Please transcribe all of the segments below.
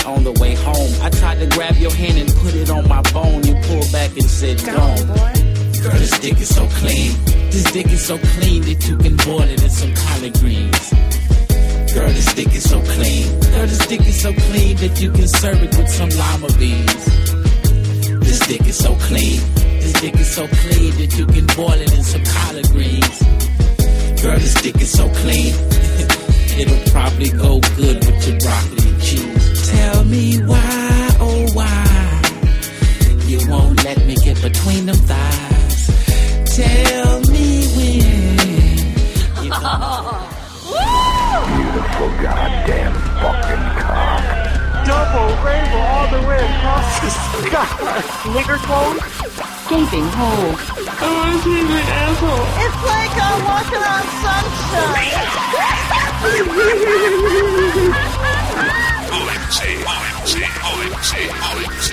on the way home. I tried to grab your hand and put it on my bone. You pulled back and said, "Don't." Girl, this dick is so clean. This dick is so clean that you can boil it in some collard greens. Girl, this dick is so clean. Girl, this dick is so clean that you can serve it with some lima beans. This dick is so clean. This dick is so clean that you can boil it in some collard greens. Girl, this dick is so clean. It'll probably go good with your broccoli and cheese. Tell me why, oh why, you won't let me get between them thighs. Tell me when you're gonna... Beautiful goddamn fucking cock. Double rainbow all the way across the sky. Nigger clothes. Gaping hole. I want to see my asshole. It's like I'm walking on sunshine. OMG, OMG, OMG, OMG,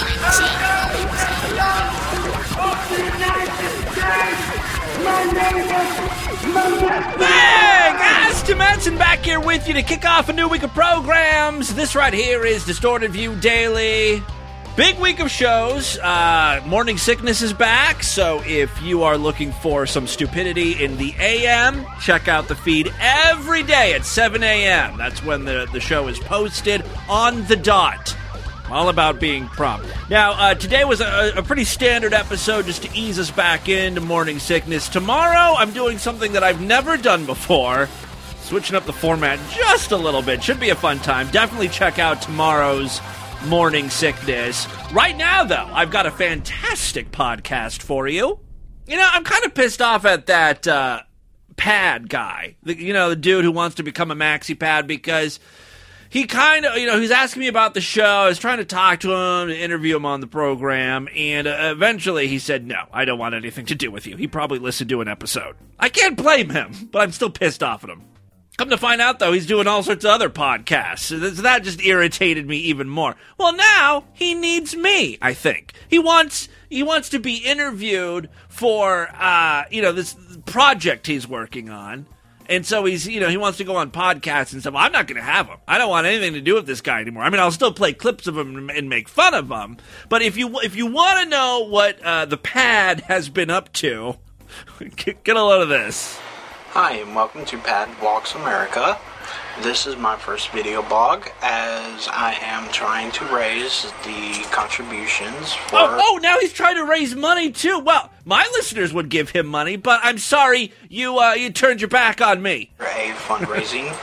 Hey guys, Tim Edson back here with you to kick off a new week of programs. This right here is Distorted View Daily. Big week of shows. Morning Sickness is back, so if you are looking for some stupidity in the AM, check out the feed every day at 7 a.m. That's when the show is posted on the dot. All about being prompt. Now, today was a pretty standard episode just to ease us back into Morning Sickness. Tomorrow, I'm doing something that I've never done before. Switching up the format just a little bit. Should be a fun time. Definitely check out tomorrow's Morning Sickness. Right now, though, I've got a fantastic podcast for you. You know, I'm kind of pissed off at that pad guy. The dude who wants to become a maxi pad because he kind of, he's asking me about the show. I was trying to talk to him, to interview him on the program, and eventually he said, "No, I don't want anything to do with you." He probably listened to an episode. I can't blame him, but I'm still pissed off at him. Come to find out, though, he's doing all sorts of other podcasts. So that just irritated me even more. Well, now he needs me, I think. He wants to be interviewed for, this project he's working on. And so he wants to go on podcasts and stuff. Well, I'm not going to have him. I don't want anything to do with this guy anymore. I mean, I'll still play clips of him and make fun of him. But if you want to know what the pad has been up to, get a load of this. Hi, and welcome to Pad Walks America. This is my first video blog, as I am trying to raise the contributions for... Oh, now he's trying to raise money, too. Well, my listeners would give him money, but I'm sorry you turned your back on me. A fundraising.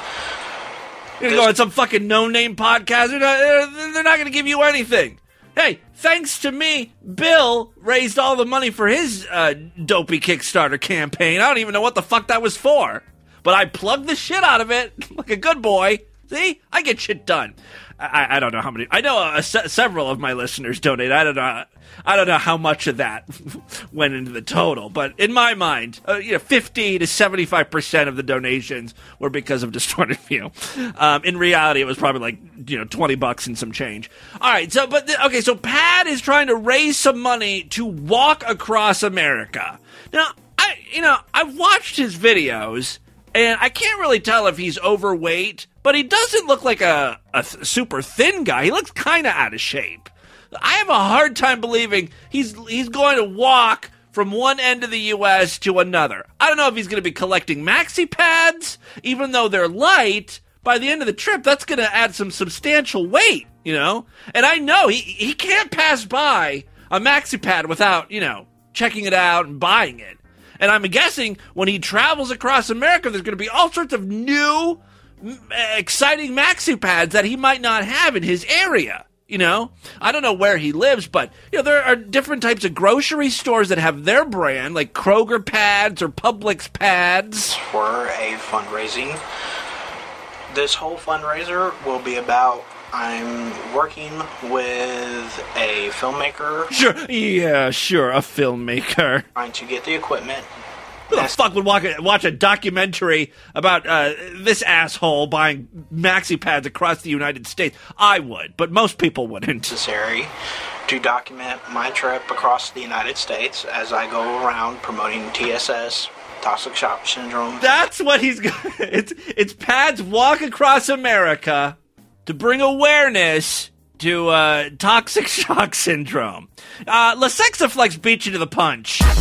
You're going to go on some fucking no-name podcast. They're not going to give you anything. Hey, thanks to me, Bill raised all the money for his dopey Kickstarter campaign. I don't even know what the fuck that was for. But I plugged the shit out of it like a good boy. See? I get shit done. I don't know how many. I know several of my listeners donate. I don't know how much of that went into the total. But in my mind, 50 to 75% of the donations were because of Distorted View. In reality, it was probably like $20 and some change. All right. So Pat is trying to raise some money to walk across America. Now, I've watched his videos. And I can't really tell if he's overweight, but he doesn't look like a super thin guy. He looks kind of out of shape. I have a hard time believing he's going to walk from one end of the U.S. to another. I don't know if he's going to be collecting maxi pads, even though they're light. By the end of the trip, that's going to add some substantial weight, And I know he can't pass by a maxi pad without, checking it out and buying it. And I'm guessing when he travels across America, there's going to be all sorts of new, exciting maxi pads that he might not have in his area. I don't know where he lives, but there are different types of grocery stores that have their brand, like Kroger pads or Publix pads. For a fundraising. This whole fundraiser will be about... I'm working with a filmmaker. Sure, a filmmaker. Trying to get the equipment. Who the fuck would watch a documentary about this asshole buying maxi pads across the United States? I would, but most people wouldn't. Necessary to document my trip across the United States as I go around promoting TSS, Toxic Shock Syndrome. That's what he's... It's Pads Walk Across America. to bring awareness to toxic shock syndrome. Lesexaflex beat you to the punch. All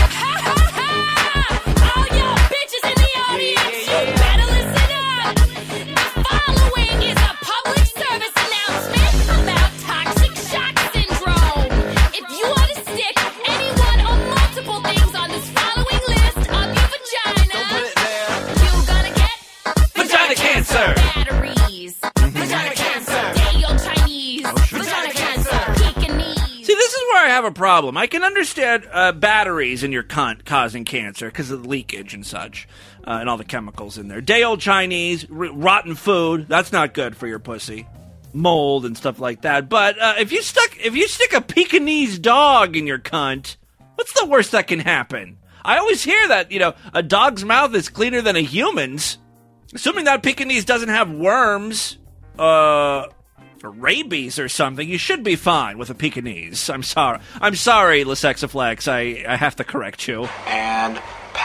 y'all bitches in the audience, you better listen up. The following is a public service announcement about toxic shock syndrome. If you want to stick any one or multiple things on this following list up your vagina, you're gonna get Vagina cancer. Batteries, vagina cancer, day-old Chinese, vagina cancer, Pekingese. See, this is where I have a problem. I can understand batteries in your cunt causing cancer because of the leakage and such, and all the chemicals in there. Day-old Chinese, rotten food, that's not good for your pussy. Mold and stuff like that. But if you stick a Pekingese dog in your cunt, what's the worst that can happen? I always hear that, a dog's mouth is cleaner than a human's. Assuming that Pekingese doesn't have worms, or rabies or something, you should be fine with a Pekingese. I'm sorry, Lesexaflex. I have to correct you. And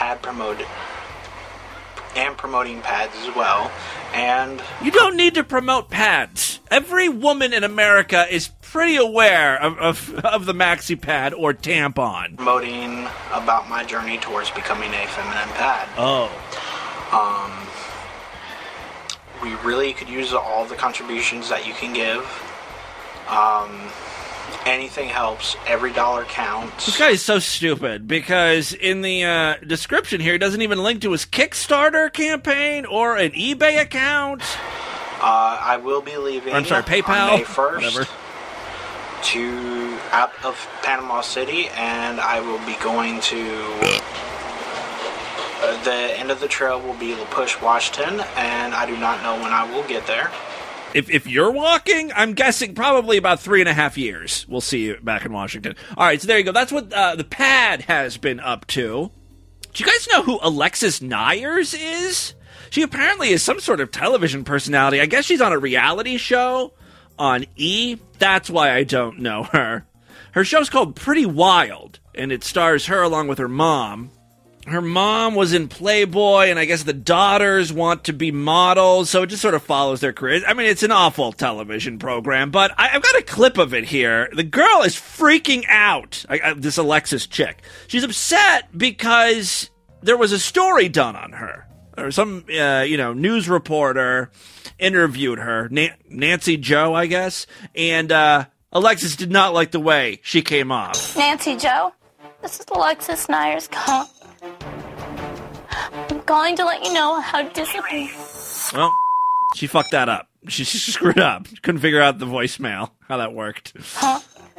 promoting pads as well. And You don't need to promote pads. Every woman in America is pretty aware of the maxi pad or tampon. promoting about my journey towards becoming a feminine pad. Oh. We really could use all the contributions that you can give. Anything helps. Every dollar counts. This guy is so stupid because in the description here, he doesn't even link to his Kickstarter campaign or an eBay account. I will be leaving PayPal. on May 1st Whatever. out of Panama City, and I will be going to... the end of the trail will be La Push, Washington, and I do not know when I will get there. If you're walking, I'm guessing probably about 3.5 years. We'll see you back in Washington. All right, so there you go. That's what the pad has been up to. Do you guys know who Alexis Nyers is? She apparently is some sort of television personality. I guess she's on a reality show on E! That's why I don't know her. Her show's called Pretty Wild, and it stars her along with her mom. Her mom was in Playboy, and I guess the daughters want to be models, so it just sort of follows their careers. I mean, it's an awful television program, but I've got a clip of it here. The girl is freaking out, this Alexis chick. She's upset because there was a story done on her. Or some, news reporter interviewed her, Nancy Joe, I guess, and Alexis did not like the way she came off. Nancy Joe, this is Alexis Nyers calling. I'm going to let you know how disappointed. Well, she fucked that up. She screwed up. Couldn't figure out the voicemail, how that worked. I'm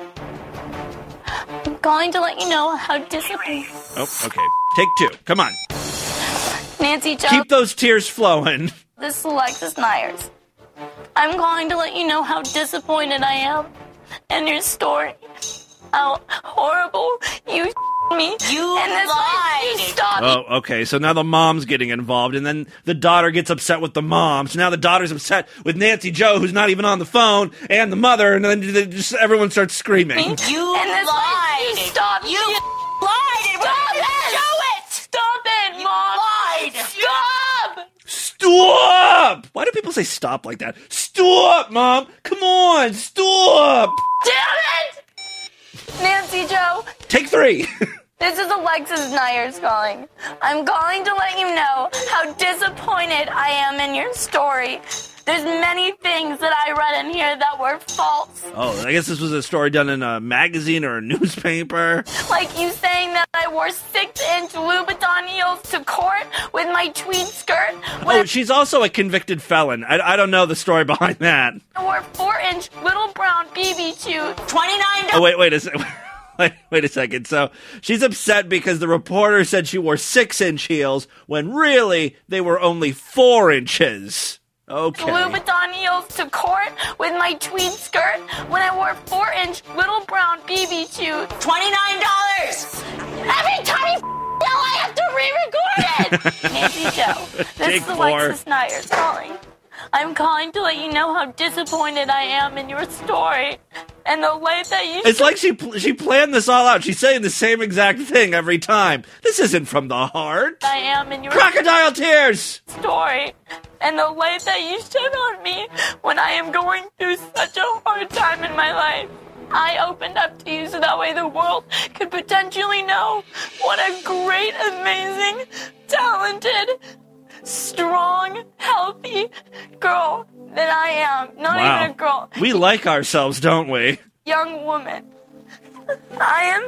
going to let you know how disappointed. Oh, okay. Take two. Come on. Nancy Joe, Keep those tears flowing. this is Alexis Nyers. I'm going to let you know how disappointed I am in your story. How horrible you me. You and this lied. You stopped. Oh, okay. So now the mom's getting involved, and then the daughter gets upset with the mom. So now the daughter's upset with Nancy Joe, who's not even on the phone, and the mother, and then just everyone starts screaming. You and this lied. You stopped. You lied. Stop it. Show it. Stop it, Mom. Lied. Stop. Stop! Why do people say stop like that? Stop, Mom! Come on, stop! Damn it! Nancy Joe, Take three. this is Alexis Nyers calling. I'm calling to let you know how disappointed I am in your story. There's many things that I read in here that were false. Oh, I guess this was a story done in a magazine or a newspaper. Like you saying that I wore 6-inch Louboutin heels to court with my tweed skirt. Oh, she's also a convicted felon. I don't know the story behind that. I wore 4-inch little brown BB shoes. $29. Oh, wait a second. Wait a second. So she's upset because the reporter said she wore 6-inch heels when really they were only 4 inches. Okay. Louboutin heels to court with my tweed skirt when I wore 4-inch little brown BB shoes. $29. Every time you yell, I have to re-record it. Nancy Joe, this Take is 4. Alexis Nyers calling. I'm calling to let you know how disappointed I am in your story. And the way that you It's like she planned this all out. She's saying the same exact thing every time. This isn't from the heart. I am in your Crocodile tears! story, and the light that you shed on me when I am going through such a hard time in my life. I opened up to you so that way the world could potentially know what a great, amazing, talented, strong, healthy girl that I am. Not even a girl. We like ourselves, don't we? Young woman. I am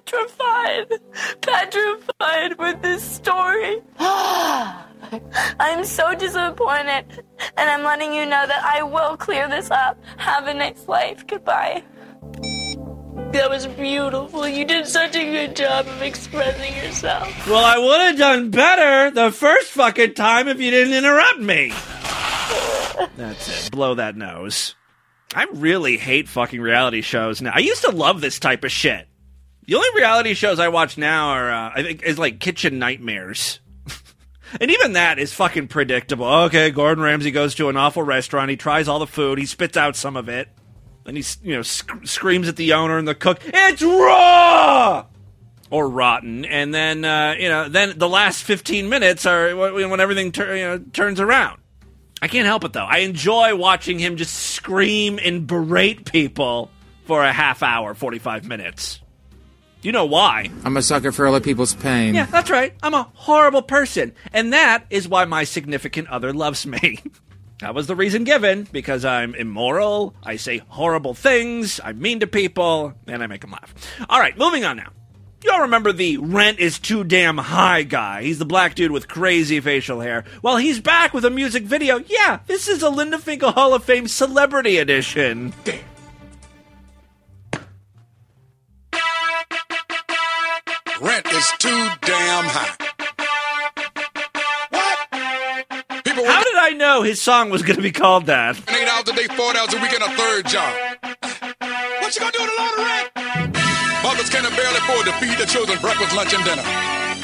petrified with this story. I'm so disappointed, and I'm letting you know that I will clear this up. Have a nice life. Goodbye. That was beautiful. You did such a good job of expressing yourself. Well, I would have done better the first fucking time if you didn't interrupt me. That's it. Blow that nose. I really hate fucking reality shows now. I used to love this type of shit. The only reality shows I watch now are, I think, is like Kitchen Nightmares. And even that is fucking predictable. Okay, Gordon Ramsay goes to an awful restaurant. He tries all the food. He spits out some of it. And he, screams at the owner and the cook, "It's raw!" Or rotten. And then, then the last 15 minutes are when everything turns around. I can't help it, though. I enjoy watching him just scream and berate people for a half hour, 45 minutes. You know why? I'm a sucker for other people's pain. Yeah, that's right. I'm a horrible person. And that is why my significant other loves me. That was the reason given, because I'm immoral, I say horrible things, I'm mean to people, and I make them laugh. All right, moving on now. You all remember the rent is too damn high guy. He's the black dude with crazy facial hair. Well, he's back with a music video. Yeah, this is a Linda Finkel Hall of Fame Celebrity Edition. Rent is too damn high. How did I know his song was going to be called that? 8 hours a day, 4 hours a week, and a third job. What you gonna do with a lot of rent? Mothers can barely afford to feed their children breakfast, lunch, and dinner.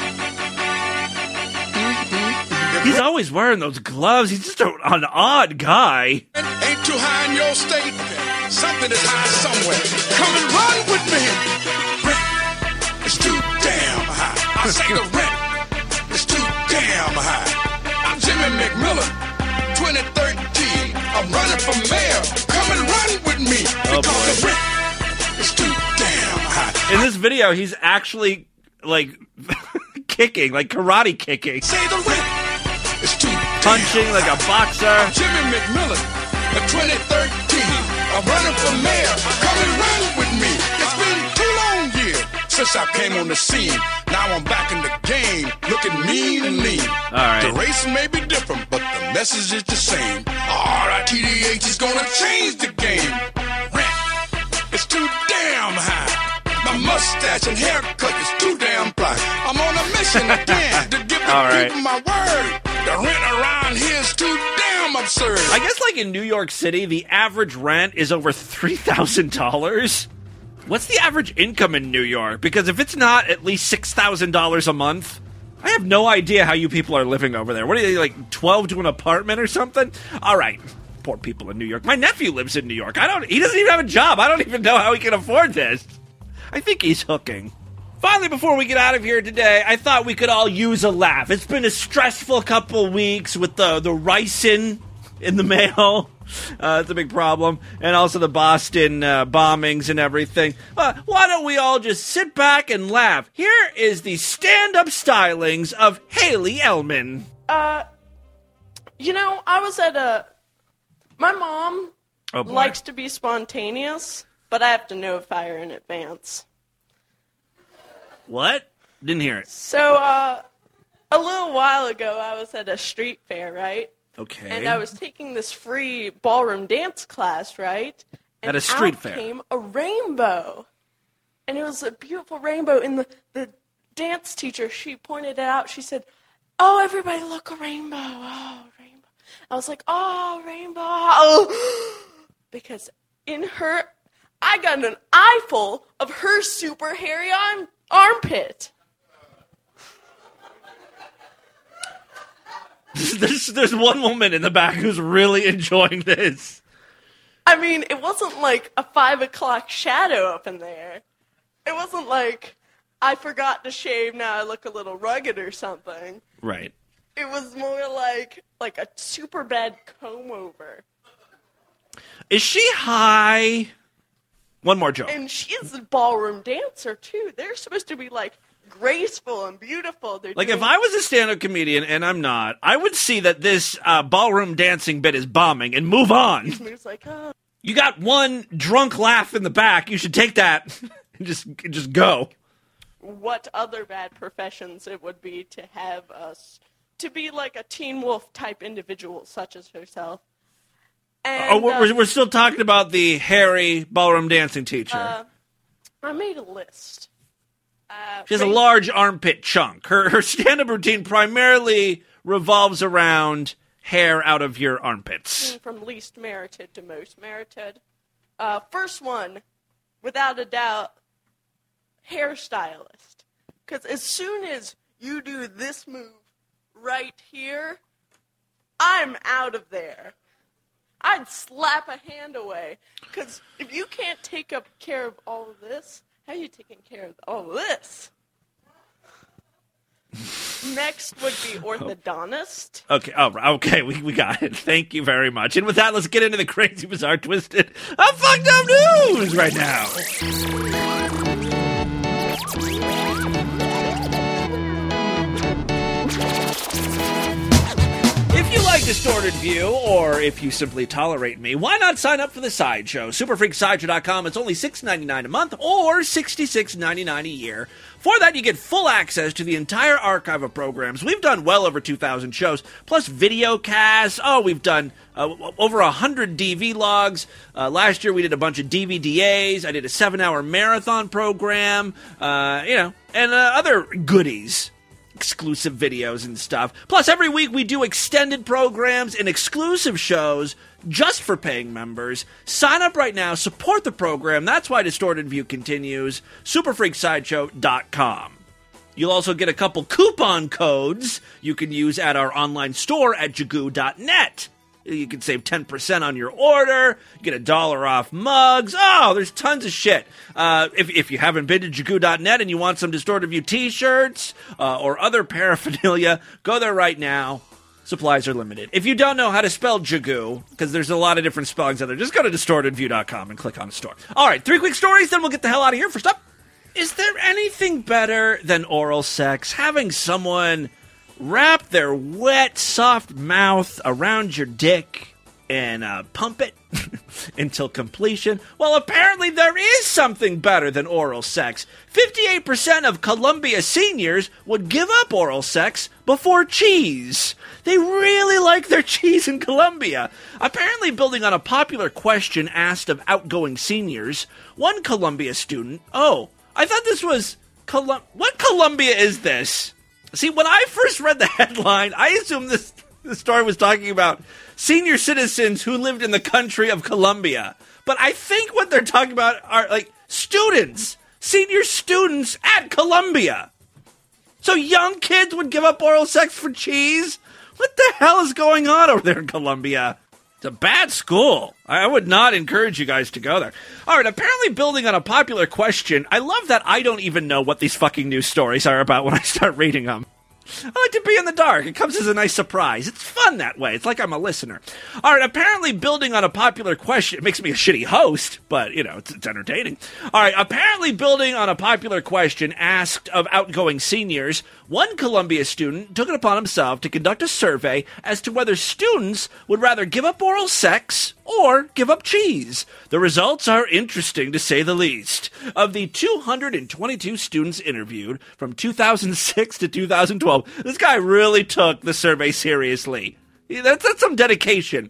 He's always wearing those gloves. He's just an odd guy. Ain't too high in your state. Something is high somewhere. Come and run with me. Rent is too damn high. I say the rent is too damn high. I'm Jimmy McMillan, 2013. I'm running for mayor. Come and run with me. Because the rent is too damn high. In this video, he's actually, like, kicking, like karate kicking. Say the rent is too punching like a boxer. I'm Jimmy McMillan, 2013. I'm running for mayor. Come and run with me. It's been 2 long years since I came on the scene. Now I'm back in the game, looking mean and lean. All right. The race may be different, but the message is the same. RITDH is gonna change the game. Rent is too damn high. My mustache and haircut is too damn fly. I'm on a mission again to give the people my word. The rent around here is too damn absurd. I guess, like, in New York City, the average rent is over $3,000. What's the average income in New York? Because if it's not at least $6,000 a month, I have no idea how you people are living over there. What are you, like, 12 to an apartment or something? All right. Poor people in New York. My nephew lives in New York. He doesn't even have a job. I don't even know how he can afford this. I think he's hooking. Finally, before we get out of here today, I thought we could all use a laugh. It's been a stressful couple weeks with the ricin in the mail. It's a big problem. And also the Boston bombings and everything. Why don't we all just sit back and laugh? Here is the stand-up stylings of Haley Elman. I was at my mom likes to be spontaneous, but I have to notify her in advance. What? Didn't hear it. So, a little while ago, I was at a street fair, right? Okay. And I was taking this free ballroom dance class, right? And at a street out fair. Came a rainbow. And it was a beautiful rainbow. And the dance teacher, she pointed it out. She said, "Oh, everybody, look, a rainbow. Oh, rainbow." I was like, "Oh, rainbow." Oh. Because I got an eyeful of her super hairy armpit. There's one woman in the back who's really enjoying this. I mean, it wasn't like a 5 o'clock shadow up in there. It wasn't like I forgot to shave, now I look a little rugged or something. Right. It was more like a super bad comb over. Is she high? One more joke. And she's a ballroom dancer, too. They're supposed to be, like, graceful and beautiful. Like, if I was a stand-up comedian, and I'm not, I would see that this ballroom dancing bit is bombing and move on. Moves like, oh. You got one drunk laugh in the back. You should take that and just go. What other bad professions it would be to have us, to be like a Teen Wolf type individual such as herself. And, we're still talking about the hairy ballroom dancing teacher. I made a list. She has a large armpit chunk. Her stand-up routine primarily revolves around hair out of your armpits. From least merited to most merited. First one, without a doubt, hairstylist. Because as soon as you do this move right here, I'm out of there. I'd slap a hand away. Because if you can't take up care of all of this, how are you taking care of all of this? Next would be orthodontist. Okay, okay, we got it. Thank you very much. And with that, let's get into the crazy, bizarre, twisted, fucked up news right now. If you like Distorted View, or if you simply tolerate me, why not sign up for the Sideshow? Superfreaksideshow.com. It's only $6.99 a month or $66.99 a year. For that, you get full access to the entire archive of programs. We've done well over 2,000 shows, plus video casts. Oh, we've done over 100 DV logs. Last year, we did a bunch of DVDAs. I did a 7-hour marathon program, and other goodies. Exclusive videos and stuff. Plus, every week we do extended programs and exclusive shows just for paying members. Sign up right now, support the program. That's why Distorted View continues. Superfreaksideshow.com. You'll also get a couple coupon codes you can use at our online store at jagoo.net. You can save 10% on your order. You get $1 off mugs. Oh, there's tons of shit. If you haven't been to jagoo.net and you want some Distorted View t-shirts or other paraphernalia, go there right now. Supplies are limited. If you don't know how to spell Jagoo, because there's a lot of different spellings out there, just go to distortedview.com and click on the store. All right, 3 quick stories, then we'll get the hell out of here. First up, is there anything better than oral sex? Having someone wrap their wet, soft mouth around your dick and pump it until completion? Well, apparently there is something better than oral sex. 58% of Columbia seniors would give up oral sex before cheese. They really like their cheese in Columbia. Apparently, building on a popular question asked of outgoing seniors, one Columbia student, I thought this was what Columbia is this? See, when I first read the headline, I assumed the story was talking about senior citizens who lived in the country of Colombia. But I think what they're talking about are, like, students. Senior students at Columbia. So young kids would give up oral sex for cheese? What the hell is going on over there in Columbia? It's a bad school. I would not encourage you guys to go there. All right, apparently building on a popular question, I love that I don't even know what these fucking news stories are about when I start reading them. I like to be in the dark. It comes as a nice surprise. It's fun that way. It's like I'm a listener. All right, apparently building on a popular question, it makes me a shitty host, but, it's entertaining. All right, apparently building on a popular question asked of outgoing seniors, one Columbia student took it upon himself to conduct a survey as to whether students would rather give up oral sex or give up cheese. The results are interesting, to say the least. Of the 222 students interviewed from 2006 to 2012, this guy really took the survey seriously. That's some dedication.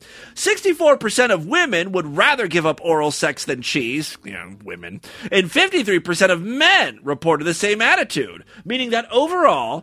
64% of women would rather give up oral sex than cheese. Women. And 53% of men reported the same attitude, meaning that overall,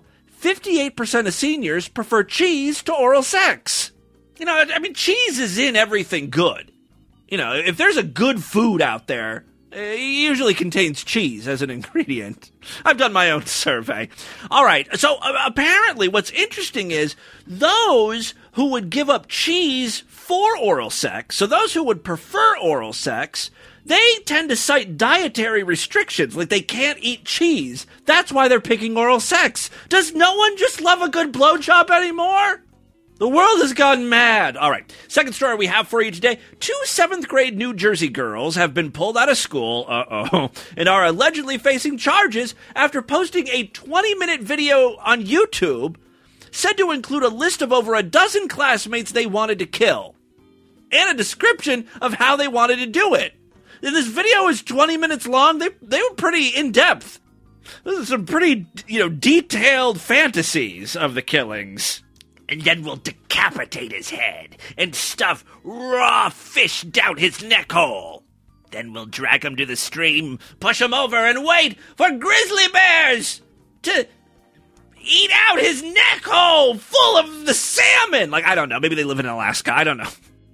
58% of seniors prefer cheese to oral sex. Cheese is in everything good. If there's a good food out there, It usually contains cheese as an ingredient. I've done my own survey. All right, so apparently what's interesting is those who would give up cheese for oral sex, so those who would prefer oral sex, they tend to cite dietary restrictions, like they can't eat cheese. That's why they're picking oral sex. Does no one just love a good blowjob anymore? The world has gone mad. All right, second story we have for you today. 2 7th-grade New Jersey girls have been pulled out of school, and are allegedly facing charges after posting a 20-minute video on YouTube said to include a list of over a dozen classmates they wanted to kill, and a description of how they wanted to do it. And this video is 20 minutes long. They were pretty in-depth. This is some pretty, detailed fantasies of the killings. And then we'll decapitate his head and stuff raw fish down his neck hole. Then we'll drag him to the stream, push him over, and wait for grizzly bears to eat out his neck hole full of the salmon. I don't know. Maybe they live in Alaska. I don't know.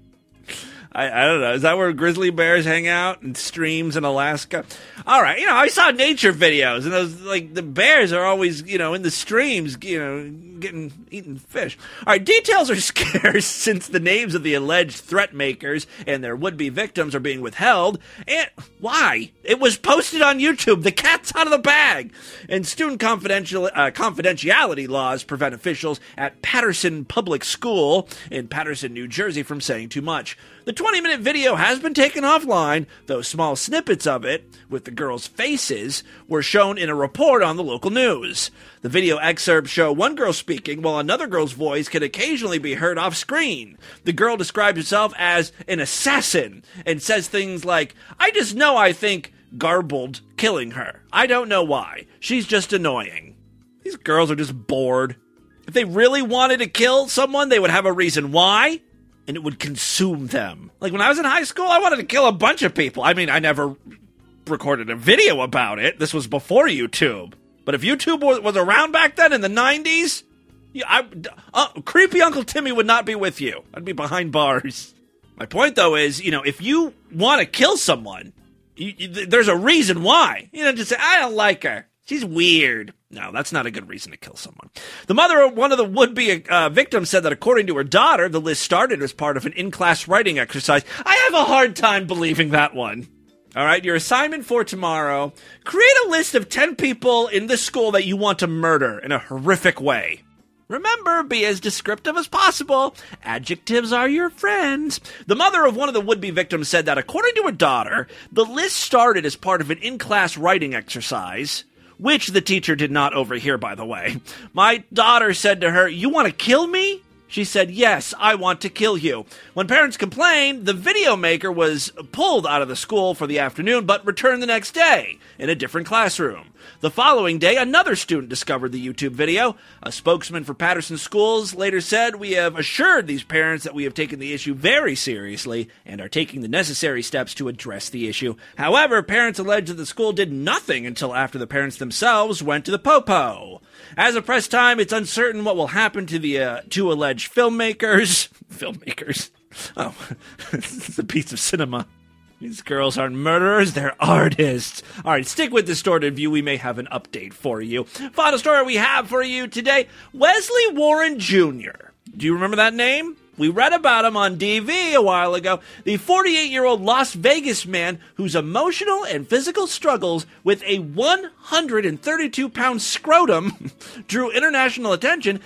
I don't know. Is that where grizzly bears hang out in streams in Alaska? All right. I saw nature videos, and those, the bears are always, in the streams, eating fish. All right. Details are scarce since the names of the alleged threat makers and their would-be victims are being withheld. And why? It was posted on YouTube. The cat's out of the bag. And student confidentiality laws prevent officials at Patterson Public School in Patterson, New Jersey from saying too much. The 20-minute video has been taken offline, though small snippets of it, with the girls' faces, were shown in a report on the local news. The video excerpts show one girl speaking, while another girl's voice can occasionally be heard off screen. The girl describes herself as an assassin, and says things like, "I just know I think garbled killing her. I don't know why. She's just annoying." These girls are just bored. If they really wanted to kill someone, they would have a reason why, and it would consume them. When I was in high school, I wanted to kill a bunch of people. I mean, I never recorded a video about it. This was before YouTube. But if YouTube was around back then in the 90s, creepy Uncle Timmy would not be with you. I'd be behind bars. My point, though, is, if you want to kill someone, there's a reason why. Just say, "I don't like her. She's weird." No, that's not a good reason to kill someone. The mother of one of the would-be victims said that according to her daughter, the list started as part of an in-class writing exercise. I have a hard time believing that one. All right, your assignment for tomorrow, create a list of 10 people in this school that you want to murder in a horrific way. Remember, be as descriptive as possible. Adjectives are your friends. The mother of one of the would-be victims said that according to her daughter, the list started as part of an in-class writing exercise, which the teacher did not overhear, by the way. My daughter said to her, "You want to kill me?" She said, "Yes, I want to kill you." When parents complained, the video maker was pulled out of the school for the afternoon, but returned the next day in a different classroom. The following day, another student discovered the YouTube video. A spokesman for Patterson Schools later said, "We have assured these parents that we have taken the issue very seriously and are taking the necessary steps to address the issue." However, parents alleged that the school did nothing until after the parents themselves went to the popo. As of press time, it's uncertain what will happen to the two alleged filmmakers. Filmmakers? Oh, it's a piece of cinema. These girls aren't murderers, they're artists. All right, stick with Distorted View. We may have an update for you. Final story we have for you today, Wesley Warren Jr. Do you remember that name? We read about him on DV a while ago. The 48-year-old Las Vegas man whose emotional and physical struggles with a 132-pound scrotum drew international attention,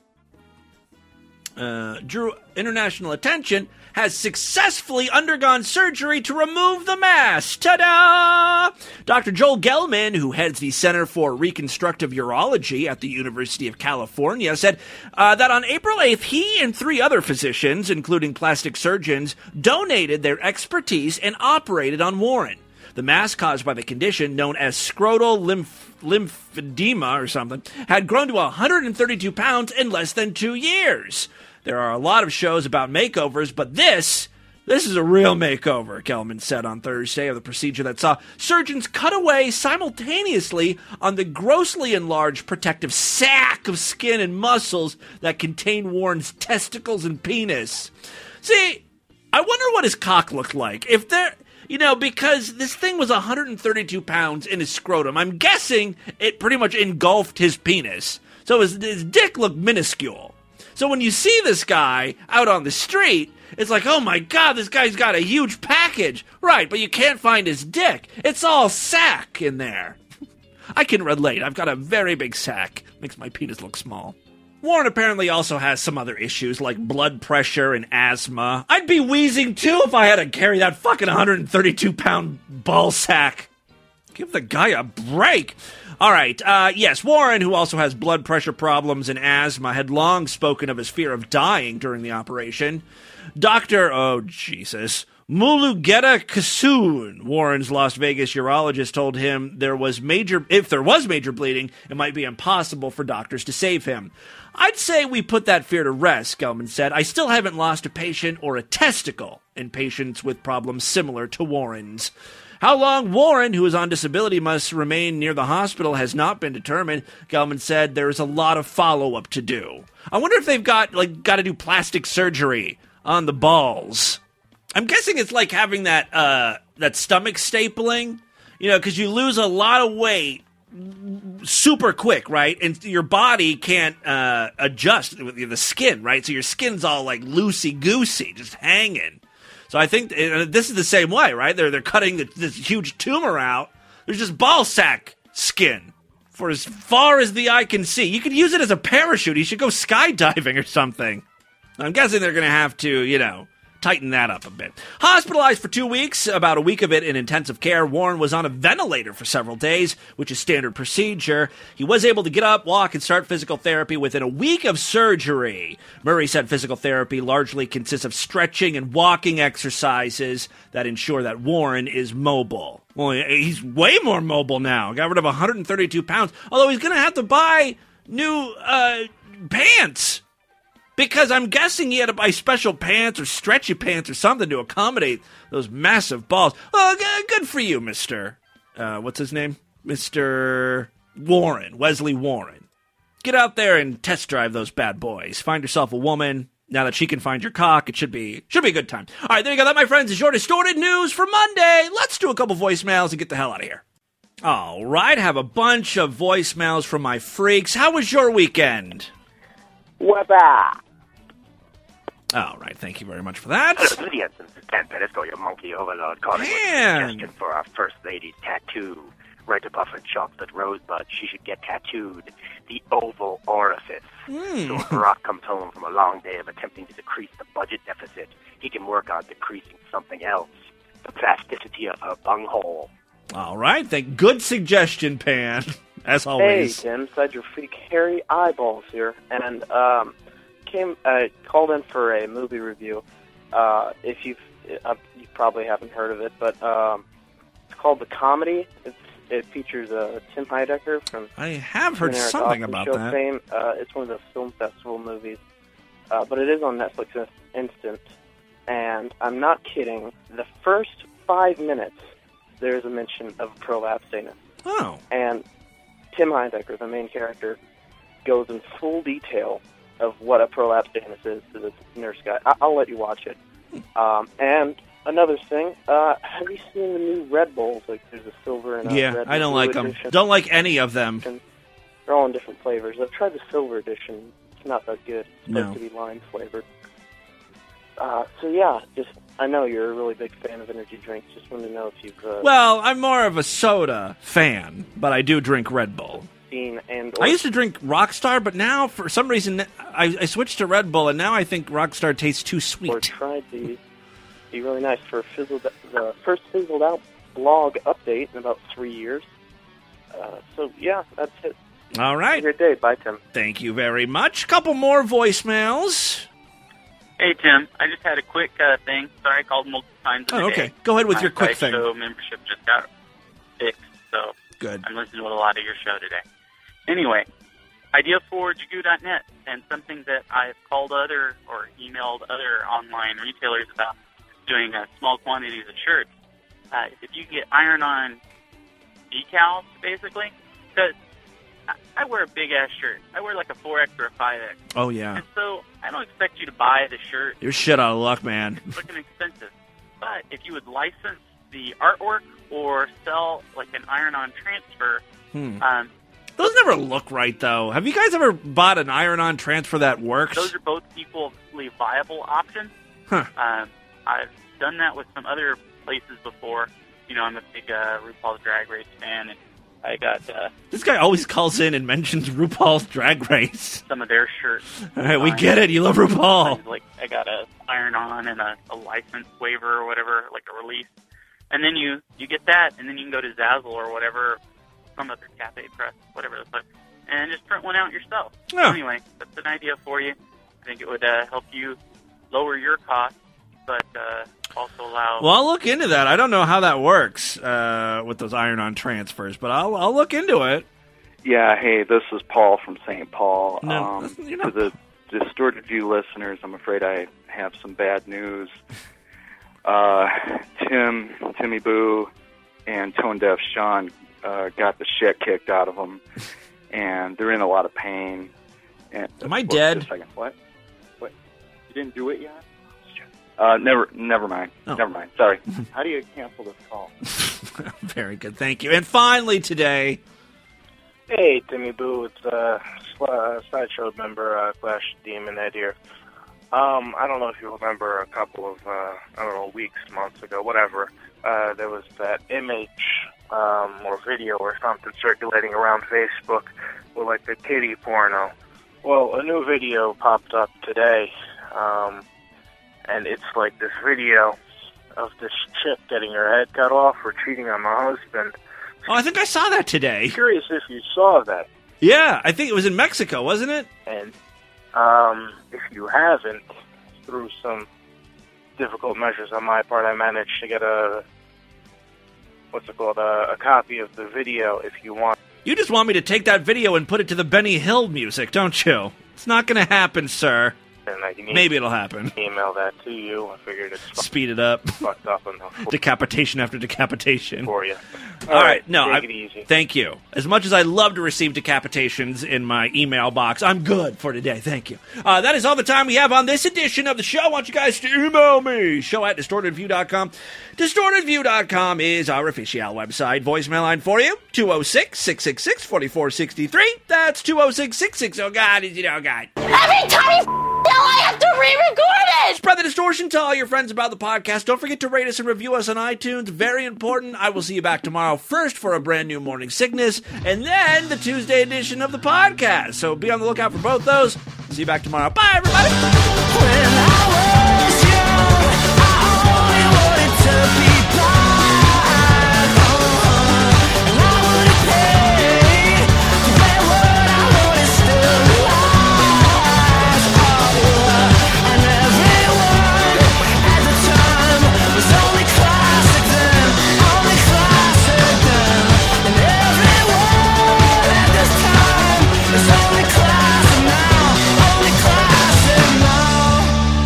has successfully undergone surgery to remove the mass. Ta-da! Dr. Joel Gelman, who heads the Center for Reconstructive Urology at the University of California, said that on April 8th, he and 3 other physicians, including plastic surgeons, donated their expertise and operated on Warren. The mass caused by the condition, known as scrotal lymphedema or something, had grown to 132 pounds in less than 2 years. There are a lot of shows about makeovers, but this is a real makeover, Gelman said on Thursday of the procedure that saw surgeons cut away simultaneously on the grossly enlarged protective sack of skin and muscles that contain Warren's testicles and penis. See, I wonder what his cock looked like. If Because this thing was 132 pounds in his scrotum. I'm guessing it pretty much engulfed his penis. So his dick looked minuscule. So when you see this guy out on the street, it's like, oh my God, this guy's got a huge package. Right, but you can't find his dick. It's all sack in there. I can relate. I've got a very big sack. Makes my penis look small. Warren apparently also has some other issues like blood pressure and asthma. I'd be wheezing too if I had to carry that fucking 132-pound ball sack. Give the guy a break. All right, yes, Warren, who also has blood pressure problems and asthma, had long spoken of his fear of dying during the operation. Dr. Mulugeta Kasoon, Warren's Las Vegas urologist, told him if there was major bleeding, it might be impossible for doctors to save him. I'd say we put that fear to rest, Gelman said. I still haven't lost a patient or a testicle in patients with problems similar to Warren's. How long Warren, who is on disability, must remain near the hospital has not been determined. Gelman said there is a lot of follow-up to do. I wonder if they've got to do plastic surgery on the balls. I'm guessing it's like having that stomach stapling, because you lose a lot of weight super quick, right? And your body can't adjust with the skin, right? So your skin's all like loosey-goosey, just hanging. So I think this is the same way, right? They're cutting this huge tumor out. There's just ball sack skin for as far as the eye can see. You could use it as a parachute. You should go skydiving or something. I'm guessing they're going to have to, tighten that up a bit. Hospitalized for 2 weeks, about a week of it in intensive care. Warren was on a ventilator for several days, which is standard procedure. He was able to get up, walk, and start physical therapy within a week of surgery. Murray said physical therapy largely consists of stretching and walking exercises that ensure that Warren is mobile. Well, he's way more mobile now. Got rid of 132 pounds, although he's going to have to buy new pants. Because I'm guessing he had to buy special pants or stretchy pants or something to accommodate those massive balls. Well, good for you, Mr. What's his name? Mr. Warren, Wesley Warren. Get out there and test drive those bad boys. Find yourself a woman. Now that she can find your cock, it should be a good time. All right, there you go. That, my friends, is your Distorted News for Monday. Let's do a couple voicemails and get the hell out of here. All right, have a bunch of voicemails from my freaks. How was your weekend? What's up? All right, thank you very much for that. Hello, the essence is Dan Pettisco, your monkey overlord, calling with a suggestion for our first lady's tattoo. Right above her chocolate rosebud, she should get tattooed the oval orifice. So if Barack comes home from a long day of attempting to decrease the budget deficit, he can work on decreasing something else. The plasticity of her bunghole. All right, good suggestion, Pan, as always. Hey, Tim, Side Your Freak, Hairy Eyeballs here, and called in for a movie review. If you probably haven't heard of it, but it's called The Comedy. It features Tim Heidecker from I have heard something about that. Fame. It's one of the film festival movies, but it is on Netflix Instant. And I'm not kidding. The first 5 minutes, there's a mention of prolapsed anus. Oh. And Tim Heidecker, the main character, goes in full detail of what a prolapsed anus is to this nurse guy. I'll let you watch it. And another thing, have you seen the new Red Bulls? Like, there's a silver and a red. I don't like them. Don't like any of them. They're all in different flavors. I've tried the silver edition. It's not that good. It's supposed to be lime flavored. So yeah, I know you're a really big fan of energy drinks. Just wanted to know if you've... Well, I'm more of a soda fan, but I do drink Red Bull. I used to drink Rockstar, but now, for some reason, I switched to Red Bull, and now I think Rockstar tastes too sweet. Or tried these. Be really nice for the first fizzled out blog update in about 3 years. So, yeah, that's it. All right. Have a great day. Bye, Tim. Thank you very much. Couple more voicemails. Hey, Tim. I just had a quick thing. Sorry, I called multiple times in the okay. day. Go ahead with your quick thing. My show membership just got fixed, so good. I'm listening to a lot of your show today. Anyway, idea for Jagoo.net, and something that I've called or emailed other online retailers about, doing small quantities of shirts. If you get iron-on decals, basically, because I wear a big-ass shirt. I wear like a 4X or a 5X. Oh, yeah. And so I don't expect you to buy the shirt. You're shit out of luck, man. It's looking expensive. But if you would license the artwork or sell like an iron-on transfer. Those never look right, though. Have you guys ever bought an iron-on transfer that works? Those are both equally viable options. Huh. I've done that with some other places before. You know, I'm a big RuPaul's Drag Race fan, and I got This guy always calls in and mentions RuPaul's Drag Race. some of their shirts. All right, we get it. You love RuPaul. Like, I got a iron-on and a license waiver or whatever, like a release. And then you get that, and then you can go to Zazzle or whatever, some other cafe press, whatever the fuck, and just print one out yourself. Oh. So anyway, that's an idea for you. I think it would help you lower your costs, but also allow... Well, I'll look into that. I don't know how that works with those iron-on transfers, but I'll look into it. Yeah, hey, this is Paul from St. Paul. No, To the Distorted View listeners, I'm afraid I have some bad news. Timmy Boo and Tone Deaf Sean got the shit kicked out of them, and they're in a lot of pain. And, Am I dead? Just a second. What? You didn't do it yet? Never mind. Oh. Never mind. Sorry. How do you cancel this call? Very good, thank you. And finally today... Hey, Timmy Boo, it's Sideshow member Clash Demon Head here. I don't know if you remember a couple of, weeks, months ago, whatever, there was that image or video or something circulating around Facebook with, like, the titty porno. Well, a new video popped up today, and it's like this video of this chick getting her head cut off for cheating on my husband. Oh, I think I saw that today. I'm curious if you saw that. Yeah, I think it was in Mexico, wasn't it? And if you haven't, through some difficult measures on my part, I managed to get a copy of the video if you want. You just want me to take that video and put it to the Benny Hill music, don't you? It's not going to happen, sir. And I can Maybe it'll happen. Email that to you. I figured it's Speed it up. fucked up enough Decapitation after decapitation. for you. All right, no, take it easy. Thank you. As much as I love to receive decapitations in my email box, I'm good for today. Thank you. That is all the time we have on this edition of the show. I want you guys to email me. show@distortedview.com. Distortedview.com is our official website. Voicemail line for you, 206-666-4463. That's 206-66. Oh, God. Oh, God. Every time I have to re-record it! Spread the distortion. Tell all your friends about the podcast. Don't forget to rate us and review us on iTunes. Very important. I will see you back tomorrow, first for a brand new Morning Sickness, and then the Tuesday edition of the podcast. So be on the lookout for both those. See you back tomorrow. Bye, everybody!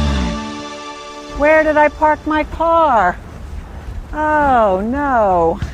Where did I park my car? Oh, no.